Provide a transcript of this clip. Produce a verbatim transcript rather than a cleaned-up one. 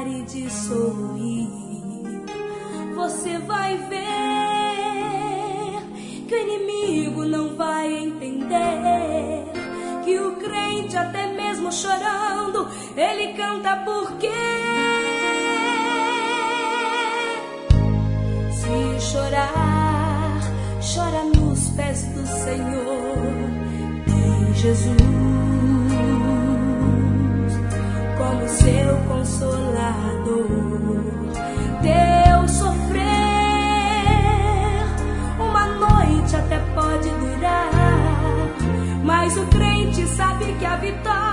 pare de sorrir. Você vai ver que o inimigo não vai entender que o crente, até mesmo chorando, ele canta porque se chorar, chora nos pés do Senhor. Tem Jesus como seu consolador. Deus sofrer, uma noite até pode durar, mas o crente sabe que a vitória